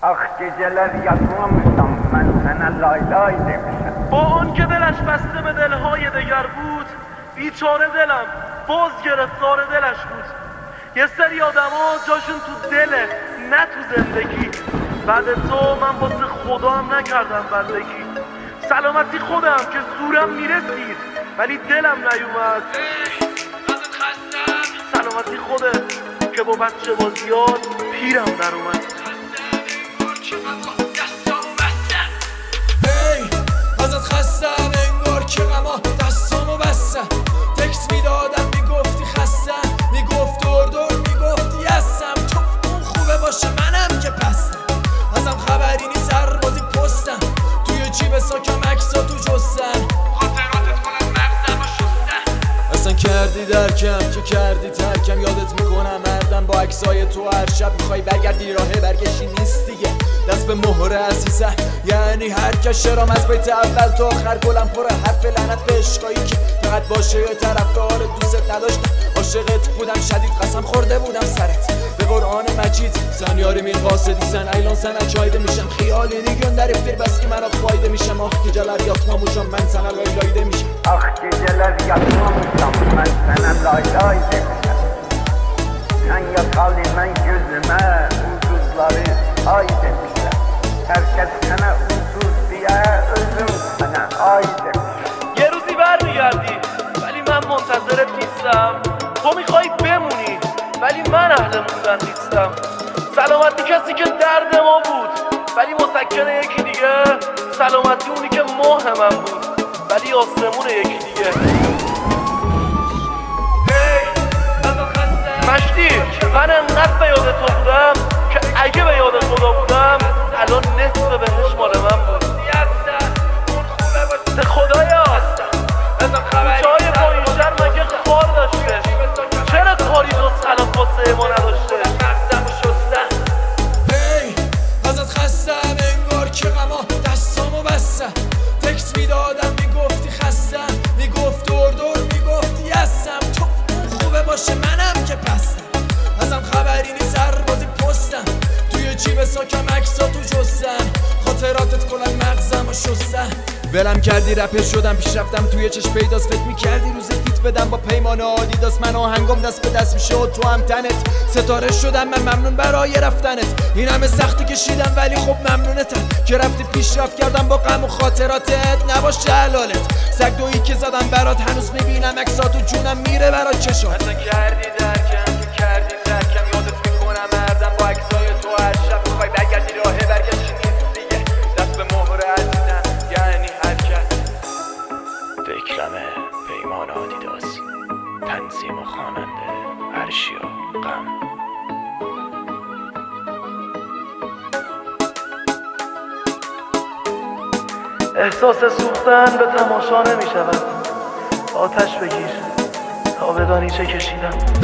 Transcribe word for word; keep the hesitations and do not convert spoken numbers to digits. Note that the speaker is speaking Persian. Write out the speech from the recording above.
آخ geceler yatmamışsam من sana lay lay demişim. با آن که دلش بسته به دلهای دگر بود، بیچاره دلم باز گرفتار دلش بود. یه سری آدم ها جاشون تو دله نه تو زندگی. بعد تو من واسه خدا هم نکردم بندگی. سلامتی خودم که زورم میرسید ولی دلم نیومد. سلامتی خودت که با بچه بازیات پیرم در اومد. هی ازت خستم انگار که غما دستامو بستم. تکس میدادم میگفتی خستم، میگفت دور دور میگفتی هستم. تو اون خوبه باشه منم که پستم. ازم خبری نی سربازی پستم، توی جیب ساکم عکسا تو جستن. خاطراتت کنم مغزم و شستن. اصلا کردی درکم که کردی ترکم. یادت میکنم مردم با عکسای تو هر شب میخوای برگردی راهه برگشتی نیست دیگه. دست به مهره عزیزه یعنی هر کس شرام از بیت اول تا آخر گلم پر حرف لعنت به عشقایی که فقط باشه یه طرفدار دوست نداشتم. عاشقت بودم شدید قسم خورده بودم سرت به قرآن مجید. سن یاری میر قاصدی سن ایلان سن اچایده میشم. خیالی نیگون در افتیر بس که من خواهیده میشم. آخ geceler yatmamışam من sana lay lay demişim. آخ geceler yatmamışam ben sana lay lay demişim. Sen yatalı ben gözüme ucuzları ay demişler. Herkes sana ucuz diye özüm sana ay demişim. یه روزی برمیگردی ولی من منتظرت نیستم. تو میخوای بمونی ولی من اهل موندن نیستم. سلامتی کسی که درد ما بود ولی مسکن یکی دیگه. سلامتی اونی که ماه من بود ولی آسمون یکی دیگه. مشتی من انقدر به یاد تو بودم که اگه به یاد خدا بودم الان نصف بهش مال من بود. به خدایا کوچه‌های پایین‌شهر مگه خار داشته؟ چرا کاری جز خلاف واسه ما نداشته؟ هی ازت خستم انگار که غما دستامو بستم. تکس میدادم میگفتی خستم، میگفت دور دور میگفتی هستم. تو اون خوبه باشه منم که پستم. ازم خبری نی سربازی پستم، توی جیب ساکم عکسا تو جستن. خاطراتت کنن مغزم و شستن. ولم کردی رپر شدم پیش رفتم توی چشم پیداست. فکر میکردی روز فیت بدم با پیمان آدیداس. من آهنگم دست به دست میشه و تو هم تنت. ستاره شدم من ممنون برای رفتنت. این همه سختی کشیدم ولی خب ممنونتم که رفتی پیشرفت کردم با غم و خاطراتت. نباشه حلالت سگ دویی که زدم برات هنوز میبینم عکسات و جونم میره برات چشات. اصلا کردی درکم که کردی ترکم. یادت میکنم مردم با عکسای تو هر شب میخوای برگردی راهه برگشتی نیست دیگه. دست به مهره عزیزم یعنی حرکت. دکلمه پیمان آدیداس تنظیم و خواننده ارشیا غم. احساس سوختن به تماشا نمی شود. آتش بگیر تا بدانی چه کشیدم.